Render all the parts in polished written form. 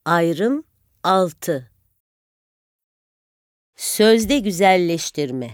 Ayrım 6. Sözde güzelleştirme.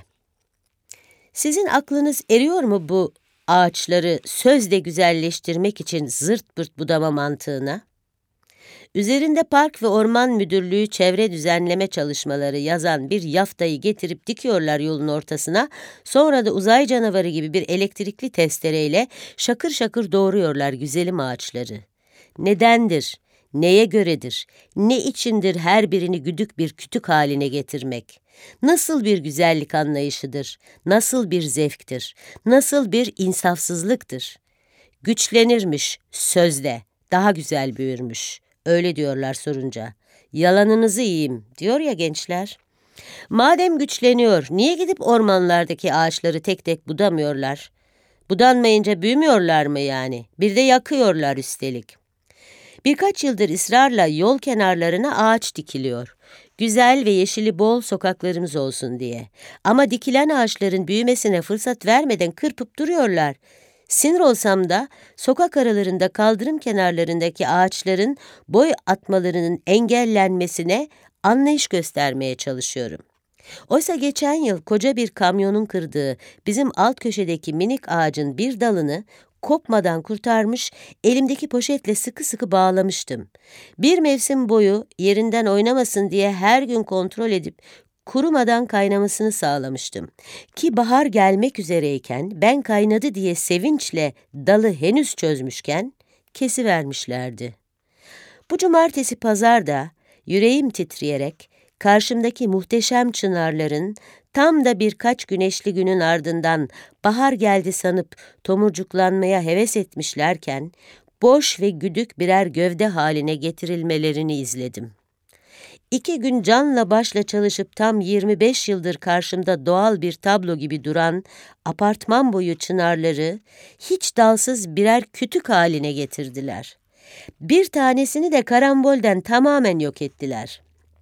Sizin aklınız eriyor mu bu ağaçları sözde güzelleştirmek için zırt pırt budama mantığına? Üzerinde Park ve Orman Müdürlüğü çevre düzenleme çalışmaları yazan bir yaftayı getirip dikiyorlar yolun ortasına, sonra da uzay canavarı gibi bir elektrikli testereyle şakır şakır doğruyorlar güzelim ağaçları. Nedendir? Neye göredir? Ne içindir her birini güdük bir kütük haline getirmek? Nasıl bir güzellik anlayışıdır? Nasıl bir zevktir? Nasıl bir insafsızlıktır? Güçlenirmiş sözde, daha güzel büyürmüş. Öyle diyorlar sorunca. Yalanınızı yiyeyim diyor ya gençler. Madem güçleniyor, niye gidip ormanlardaki ağaçları tek tek budamıyorlar? Budanmayınca büyümüyorlar mı yani? Bir de yakıyorlar üstelik. Birkaç yıldır ısrarla yol kenarlarına ağaç dikiliyor. Güzel ve yeşili bol sokaklarımız olsun diye. Ama dikilen ağaçların büyümesine fırsat vermeden kırpıp duruyorlar. Sinir olsam da sokak aralarında kaldırım kenarlarındaki ağaçların boy atmalarının engellenmesine anlayış göstermeye çalışıyorum. Oysa geçen yıl koca bir kamyonun kırdığı bizim alt köşedeki minik ağacın bir dalını kopmadan kurtarmış, elimdeki poşetle sıkı sıkı bağlamıştım. Bir mevsim boyu yerinden oynamasın diye her gün kontrol edip kurumadan kaynamasını sağlamıştım. Ki bahar gelmek üzereyken ben kaynadı diye sevinçle dalı henüz çözmüşken kesivermişlerdi. Bu cumartesi pazarda yüreğim titreyerek karşımdaki muhteşem çınarların tam da birkaç güneşli günün ardından bahar geldi sanıp tomurcuklanmaya heves etmişlerken boş ve güdük birer gövde haline getirilmelerini izledim. 2 gün canla başla çalışıp tam 25 yıldır karşımda doğal bir tablo gibi duran apartman boyu çınarları hiç dalsız birer kütük haline getirdiler. Bir tanesini de karambolden tamamen yok ettiler.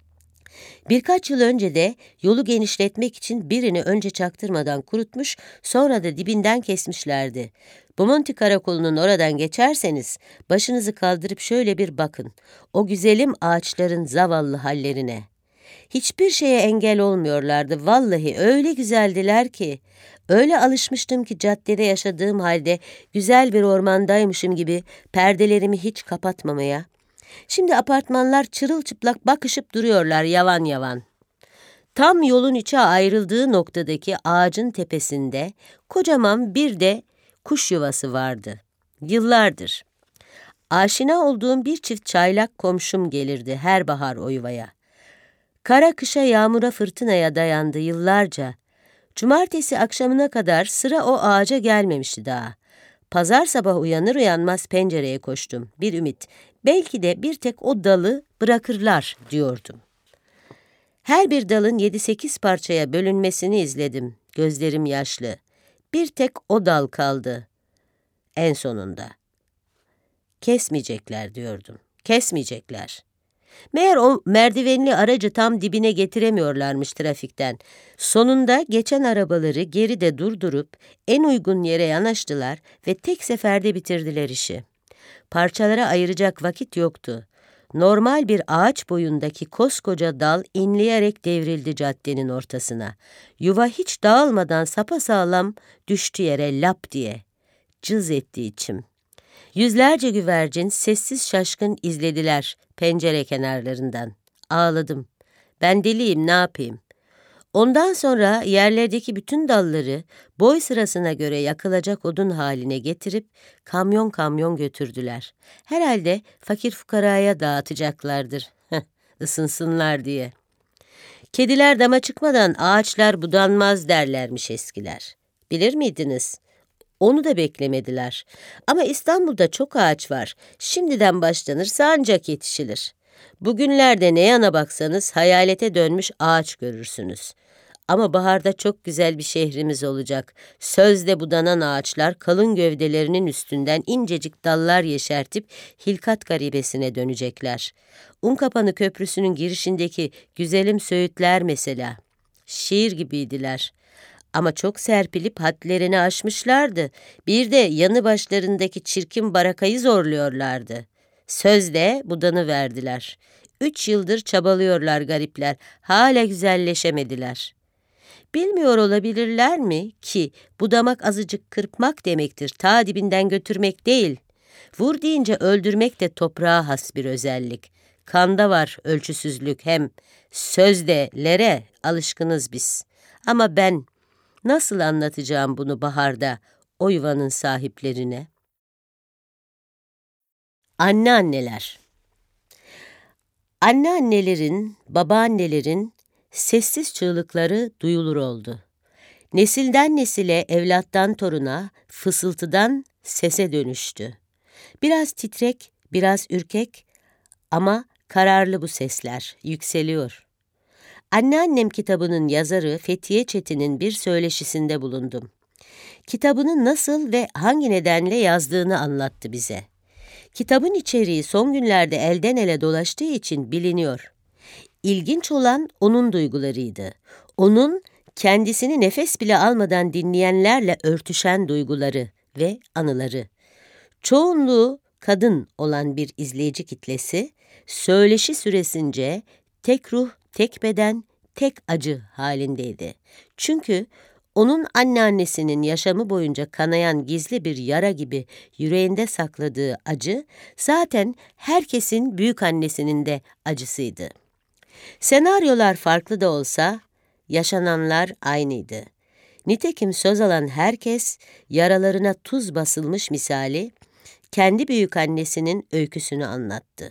Birkaç yıl önce de yolu genişletmek için birini önce çaktırmadan kurutmuş, sonra da dibinden kesmişlerdi. Bomonti Karakolu'nun oradan geçerseniz başınızı kaldırıp şöyle bir bakın, o güzelim ağaçların zavallı hallerine. Hiçbir şeye engel olmuyorlardı, vallahi öyle güzeldiler ki. Öyle alışmıştım ki caddede yaşadığım halde güzel bir ormandaymışım gibi perdelerimi hiç kapatmamaya. Şimdi apartmanlar çırılçıplak bakışıp duruyorlar yavan yavan. Tam yolun içe ayrıldığı noktadaki ağacın tepesinde kocaman bir de kuş yuvası vardı. Yıllardır. Aşina olduğum bir çift çaylak komşum gelirdi her bahar o yuvaya. Kara kışa yağmura fırtınaya dayandı yıllarca. Cumartesi akşamına kadar sıra o ağaca gelmemişti daha. Pazar sabah uyanır uyanmaz pencereye koştum. Bir ümit. Belki de bir tek o dalı bırakırlar diyordum. Her bir dalın 7-8 parçaya bölünmesini izledim. Gözlerim yaşlı. Bir tek o dal kaldı. En sonunda. Kesmeyecekler diyordum. Kesmeyecekler. Meğer o merdivenli aracı tam dibine getiremiyorlarmış trafikten. Sonunda geçen arabaları geride durdurup en uygun yere yanaştılar ve tek seferde bitirdiler işi. Parçalara ayıracak vakit yoktu. Normal bir ağaç boyundaki koskoca dal inleyerek devrildi caddenin ortasına. Yuva hiç dağılmadan sapasağlam düştü yere lap diye. Cız etti içim. Yüzlerce güvercin sessiz şaşkın izlediler pencere kenarlarından. Ağladım. Ben deliyim, ne yapayım? Ondan sonra yerlerdeki bütün dalları boy sırasına göre yakılacak odun haline getirip kamyon kamyon götürdüler. Herhalde fakir fukaraya dağıtacaklardır, ısınsınlar diye. Kediler dama çıkmadan ağaçlar budanmaz derlermiş eskiler. Bilir miydiniz? Onu da beklemediler. Ama İstanbul'da çok ağaç var. Şimdiden başlanırsa ancak yetişilir. Bugünlerde ne yana baksanız hayalete dönmüş ağaç görürsünüz. Ama baharda çok güzel bir şehrimiz olacak. Sözde budanan ağaçlar kalın gövdelerinin üstünden incecik dallar yeşertip hilkat garibesine dönecekler. Unkapanı Köprüsü'nün girişindeki güzelim söğütler mesela. Şiir gibiydiler. Ama çok serpilip hadlerini aşmışlardı. Bir de yanı başlarındaki çirkin barakayı zorluyorlardı. Sözde budanı verdiler. 3 yıldır çabalıyorlar garipler, hala güzelleşemediler. Bilmiyor olabilirler mi ki budamak azıcık kırpmak demektir, ta dibinden götürmek değil. Vur deyince öldürmek de toprağa has bir özellik. Kanda var ölçüsüzlük, hem sözdelere alışkınız biz. Ama ben nasıl anlatacağım bunu baharda o yuvanın sahiplerine? Anneanneler. Anneannelerin, babaannelerin sessiz çığlıkları duyulur oldu. Nesilden nesile, evlattan toruna, fısıltıdan sese dönüştü. Biraz titrek, biraz ürkek ama kararlı bu sesler, yükseliyor. Anneannem kitabının yazarı Fethiye Çetin'in bir söyleşisinde bulundum. Kitabını nasıl ve hangi nedenle yazdığını anlattı bize. Kitabın içeriği son günlerde elden ele dolaştığı için biliniyor. İlginç olan onun duygularıydı. Onun kendisini nefes bile almadan dinleyenlerle örtüşen duyguları ve anıları. Çoğunluğu kadın olan bir izleyici kitlesi, söyleşi süresince tek ruh, tek beden, tek acı halindeydi. Çünkü onun anneannesinin yaşamı boyunca kanayan gizli bir yara gibi yüreğinde sakladığı acı, zaten herkesin büyükannesinin de acısıydı. Senaryolar farklı da olsa, yaşananlar aynıydı. Nitekim söz alan herkes, yaralarına tuz basılmış misali, kendi büyükannesinin öyküsünü anlattı.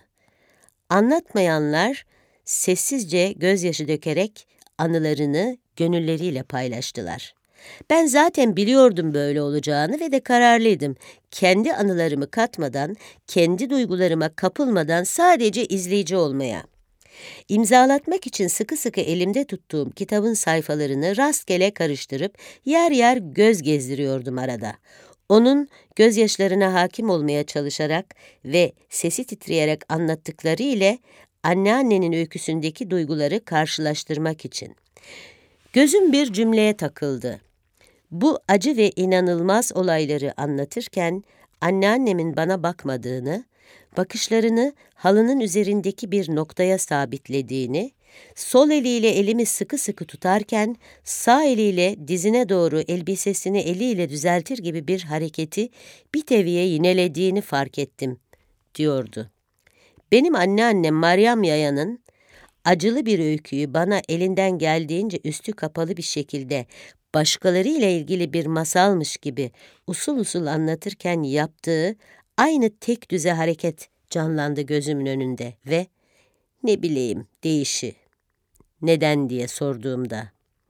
Anlatmayanlar, sessizce gözyaşı dökerek anılarını gönülleriyle paylaştılar. Ben zaten biliyordum böyle olacağını ve de kararlıydım. Kendi anılarımı katmadan, kendi duygularıma kapılmadan sadece izleyici olmaya. İmzalatmak için sıkı sıkı elimde tuttuğum kitabın sayfalarını rastgele karıştırıp yer yer göz gezdiriyordum arada. Onun gözyaşlarına hakim olmaya çalışarak ve sesi titreyerek anlattıkları ile anneannenin öyküsündeki duyguları karşılaştırmak için. Gözüm bir cümleye takıldı. Bu acı ve inanılmaz olayları anlatırken anneannemin bana bakmadığını, bakışlarını halının üzerindeki bir noktaya sabitlediğini, sol eliyle elimi sıkı sıkı tutarken sağ eliyle dizine doğru elbisesini eliyle düzeltir gibi bir hareketi bir teviye yinelediğini fark ettim, diyordu. Benim anneannem Meryem Yaya'nın acılı bir öyküyü bana elinden geldiğince üstü kapalı bir şekilde başkalarıyla ilgili bir masalmış gibi usul usul anlatırken yaptığı aynı tek düze hareket canlandı gözümün önünde ve ne bileyim değişi. Neden diye sorduğumda.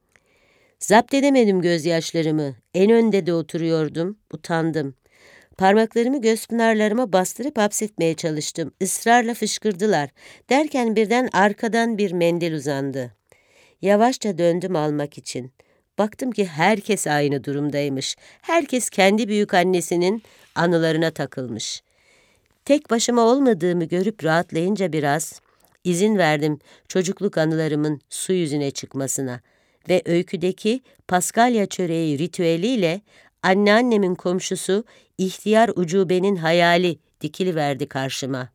Zapt edemedim gözyaşlarımı. En önde de oturuyordum. Utandım. Parmaklarımı göz pınarlarıma bastırıp hapsetmeye çalıştım. Israrla fışkırdılar. Derken birden arkadan bir mendil uzandı. Yavaşça döndüm almak için. Baktım ki herkes aynı durumdaymış. Herkes kendi büyükannesinin anılarına takılmış. Tek başıma olmadığımı görüp rahatlayınca biraz izin verdim çocukluk anılarımın su yüzüne çıkmasına ve öyküdeki Paskalya çöreği ritüeliyle anneannemin komşusu ihtiyar ucubenin hayali dikiliverdi karşıma.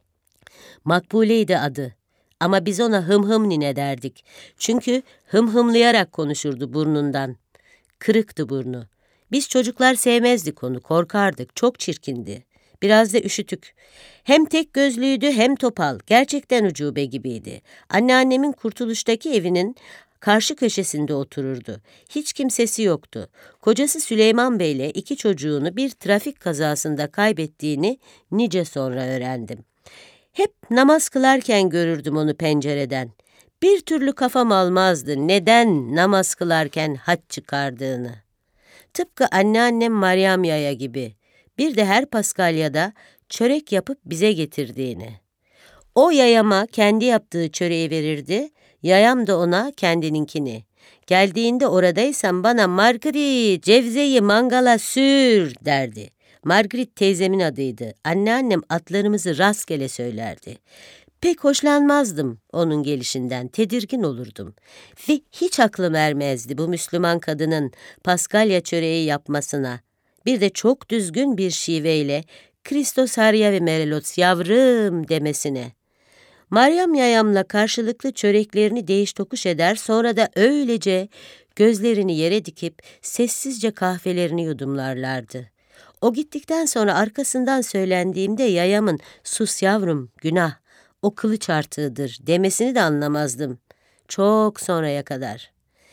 Makbule'ydi adı ama biz ona hım hım nine derdik. Çünkü hım hımlayarak konuşurdu burnundan. Kırıktı burnu. Biz çocuklar sevmezdik onu, korkardık, çok çirkindi. Biraz da üşütük. Hem tek gözlüydü hem topal, gerçekten ucube gibiydi. Anneannemin Kurtuluş'taki evinin karşı köşesinde otururdu. Hiç kimsesi yoktu. Kocası Süleyman Bey'le 2 çocuğunu bir trafik kazasında kaybettiğini nice sonra öğrendim. Hep namaz kılarken görürdüm onu pencereden. Bir türlü kafam almazdı neden namaz kılarken haç çıkardığını. Tıpkı anneannem Meryem Yaya gibi. Bir de her Paskalya'da çörek yapıp bize getirdiğini. O yayama kendi yaptığı çöreği verirdi, yayam da ona kendininkini. Geldiğinde oradaysam bana Margarit, cevzeyi mangala sür derdi. Margarit teyzemin adıydı. Anneannem atlarımızı rastgele söylerdi. Pek hoşlanmazdım onun gelişinden, tedirgin olurdum. Ve hiç aklım ermezdi bu Müslüman kadının Paskalya çöreği yapmasına. Bir de çok düzgün bir şiveyle Christos Harya ve Merelos yavrum demesine. Meryem yayamla karşılıklı çöreklerini değiş tokuş eder, sonra da öylece gözlerini yere dikip sessizce kahvelerini yudumlarlardı. O gittikten sonra arkasından söylendiğimde yayamın "Sus yavrum, günah, o kılıç artığıdır" demesini de anlamazdım. Çok sonraya kadar.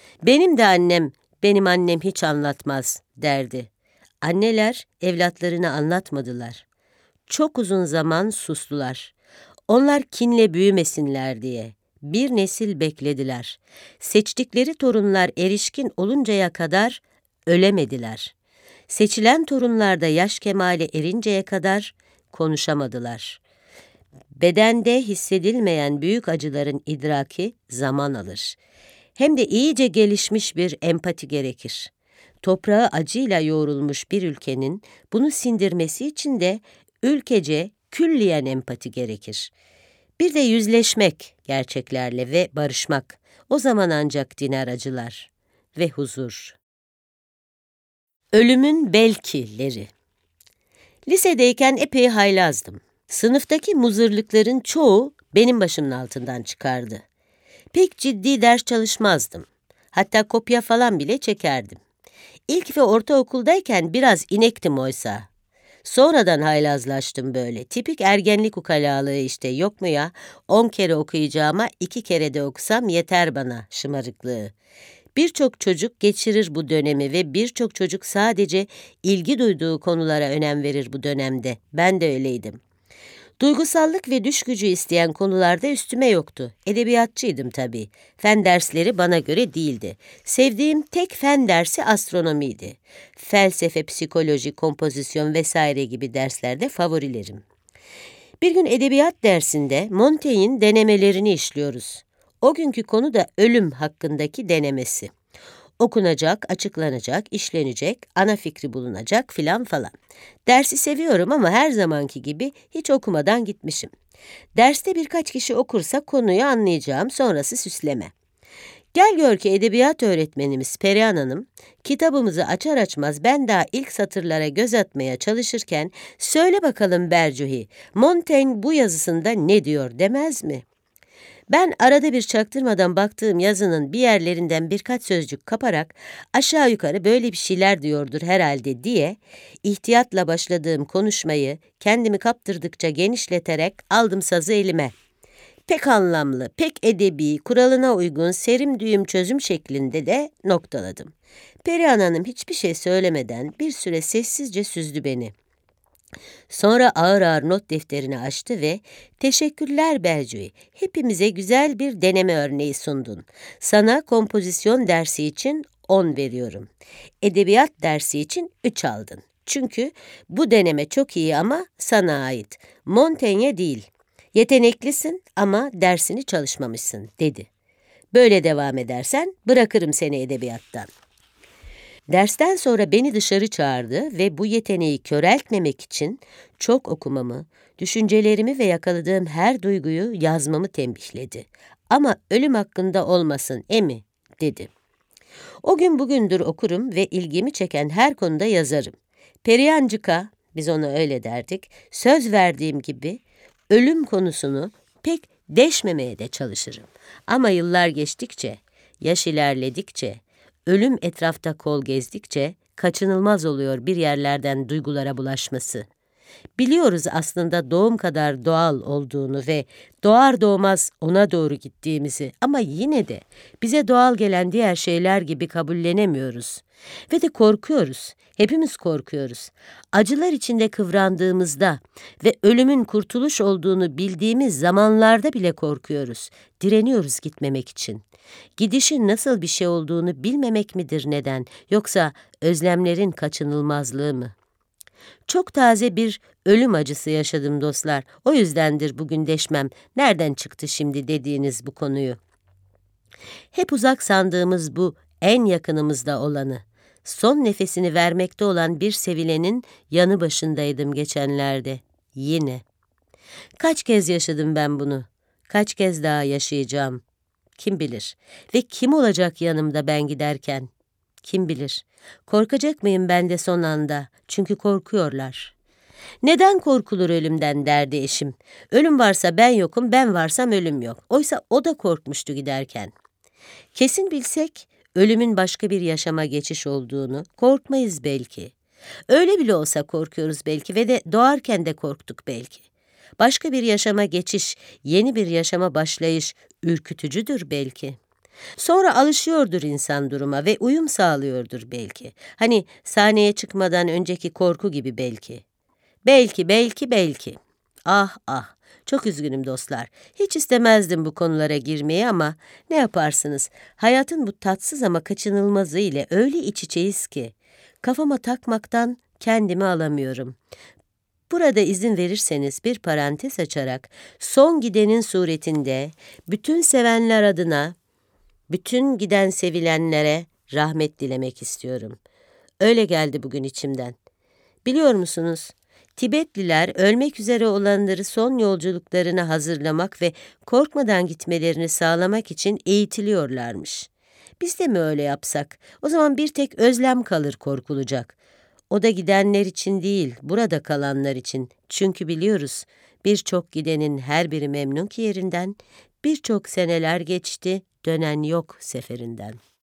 Benim annem hiç anlatmaz" derdi. Anneler evlatlarını anlatmadılar. Çok uzun zaman sustular. Onlar kinle büyümesinler diye. Bir nesil beklediler. Seçtikleri torunlar erişkin oluncaya kadar ölemediler. Seçilen torunlar da yaş kemale erinceye kadar konuşamadılar. Bedende hissedilmeyen büyük acıların idraki zaman alır. Hem de iyice gelişmiş bir empati gerekir. Toprağı acıyla yoğrulmuş bir ülkenin bunu sindirmesi için de ülkece külliyen empati gerekir. Bir de yüzleşmek gerçeklerle ve barışmak. O zaman ancak diner acılar ve huzur. Ölümün belkileri. Lisedeyken epey haylazdım. Sınıftaki muzırlıkların çoğu benim başımın altından çıkardı. Pek ciddi ders çalışmazdım. Hatta kopya falan bile çekerdim. İlk ve ortaokuldayken biraz inektim oysa. Sonradan haylazlaştım böyle. Tipik ergenlik ukalalığı işte, yok mu ya? 10 kere okuyacağıma 2 kere de okusam yeter bana şımarıklığı. Birçok çocuk geçirir bu dönemi ve birçok çocuk sadece ilgi duyduğu konulara önem verir bu dönemde. Ben de öyleydim. Duygusallık ve düş gücü isteyen konularda üstüme yoktu. Edebiyatçıydım tabii. Fen dersleri bana göre değildi. Sevdiğim tek fen dersi astronomiydi. Felsefe, psikoloji, kompozisyon vesaire gibi derslerde favorilerim. Bir gün edebiyat dersinde Montaigne'in denemelerini işliyoruz. O günkü konu da ölüm hakkındaki denemesi. Okunacak, açıklanacak, işlenecek, ana fikri bulunacak filan falan. Dersi seviyorum ama her zamanki gibi hiç okumadan gitmişim. Derste birkaç kişi okursa konuyu anlayacağım, sonrası süsleme. Gel gör ki edebiyat öğretmenimiz Perihan Hanım, kitabımızı açar açmaz ben daha ilk satırlara göz atmaya çalışırken "Söyle bakalım Bercuhi, Montaigne bu yazısında ne diyor?" demez mi? Ben arada bir çaktırmadan baktığım yazının bir yerlerinden birkaç sözcük kaparak aşağı yukarı böyle bir şeyler diyordur herhalde diye ihtiyatla başladığım konuşmayı kendimi kaptırdıkça genişleterek aldım sazı elime. Pek anlamlı, pek edebi, kuralına uygun serim düğüm çözüm şeklinde de noktaladım. Perihan Hanım hiçbir şey söylemeden bir süre sessizce süzdü beni. Sonra ağır ağır not defterini açtı ve "Teşekkürler Bercuhi, hepimize güzel bir deneme örneği sundun. Sana kompozisyon dersi için 10 veriyorum. Edebiyat dersi için 3 aldın. Çünkü bu deneme çok iyi ama sana ait. Montaigne'e değil. Yeteneklisin ama dersini çalışmamışsın" dedi. "Böyle devam edersen bırakırım seni edebiyattan." Dersten sonra beni dışarı çağırdı ve bu yeteneği köreltmemek için çok okumamı, düşüncelerimi ve yakaladığım her duyguyu yazmamı tembihledi. "Ama ölüm hakkında olmasın emi," dedi. O gün bugündür okurum ve ilgimi çeken her konuda yazarım. Perihancıka, biz ona öyle derdik, söz verdiğim gibi ölüm konusunu pek deşmemeye de çalışırım. Ama yıllar geçtikçe, yaş ilerledikçe, ölüm etrafta kol gezdikçe kaçınılmaz oluyor bir yerlerden duygulara bulaşması. Biliyoruz aslında doğum kadar doğal olduğunu ve doğar doğmaz ona doğru gittiğimizi, ama yine de bize doğal gelen diğer şeyler gibi kabullenemiyoruz. Ve de korkuyoruz. Hepimiz korkuyoruz. Acılar içinde kıvrandığımızda ve ölümün kurtuluş olduğunu bildiğimiz zamanlarda bile korkuyoruz. Direniyoruz gitmemek için. Gidişin nasıl bir şey olduğunu bilmemek midir neden, yoksa özlemlerin kaçınılmazlığı mı? Çok taze bir ölüm acısı yaşadım dostlar. O yüzdendir bugün deşmem, nereden çıktı şimdi dediğiniz bu konuyu. Hep uzak sandığımız bu en yakınımızda olanı, son nefesini vermekte olan bir sevilenin yanı başındaydım geçenlerde. Yine. Kaç kez yaşadım ben bunu? Kaç kez daha yaşayacağım? Kim bilir? Ve kim olacak yanımda ben giderken? Kim bilir? Korkacak mıyım ben de son anda? Çünkü korkuyorlar. Neden korkulur ölümden derdi eşim. Ölüm varsa ben yokum, ben varsam ölüm yok. Oysa o da korkmuştu giderken. Kesin bilsek ölümün başka bir yaşama geçiş olduğunu korkmayız belki. Öyle bile olsa korkuyoruz belki ve de doğarken de korktuk belki. Başka bir yaşama geçiş, yeni bir yaşama başlayış ürkütücüdür belki. Sonra alışıyordur insan duruma ve uyum sağlıyordur belki. Hani sahneye çıkmadan önceki korku gibi belki. Belki. Ah ah, çok üzgünüm dostlar. Hiç istemezdim bu konulara girmeyi ama ne yaparsınız? Hayatın bu tatsız ama kaçınılmazı ile öyle iç içeyiz ki kafama takmaktan kendimi alamıyorum. Burada izin verirseniz bir parantez açarak son gidenin suretinde bütün sevenler adına, bütün giden sevilenlere rahmet dilemek istiyorum. Öyle geldi bugün içimden. Biliyor musunuz? Tibetliler ölmek üzere olanları son yolculuklarına hazırlamak ve korkmadan gitmelerini sağlamak için eğitiliyorlarmış. Biz de mi öyle yapsak? O zaman bir tek özlem kalır korkulacak. O da gidenler için değil, burada kalanlar için. Çünkü biliyoruz, birçok gidenin her biri memnun ki yerinden, birçok seneler geçti, dönen yok seferinden.